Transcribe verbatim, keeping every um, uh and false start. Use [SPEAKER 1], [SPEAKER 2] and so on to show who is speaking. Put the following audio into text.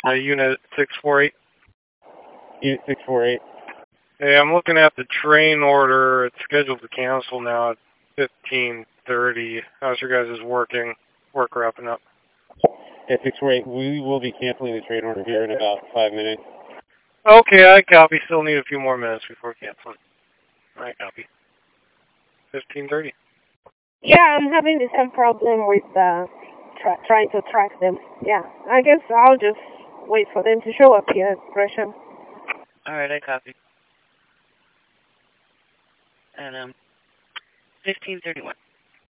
[SPEAKER 1] Uh, unit six four eight.
[SPEAKER 2] Unit six four eight.
[SPEAKER 1] Hey, I'm looking at the train order. It's scheduled to cancel now at fifteen thirty. How's your guys' working, work wrapping up?
[SPEAKER 2] Yeah, six four eight. We will be canceling the train order here in about five minutes.
[SPEAKER 1] Okay, I copy. Still need a few more minutes before canceling. I copy. fifteen thirty.
[SPEAKER 3] Yeah, I'm having the same problem with uh, tra trying to track them. Yeah, I guess I'll just wait for them to show up here at Gresham.
[SPEAKER 4] Alright, I copy. And, um, fifteen thirty-one.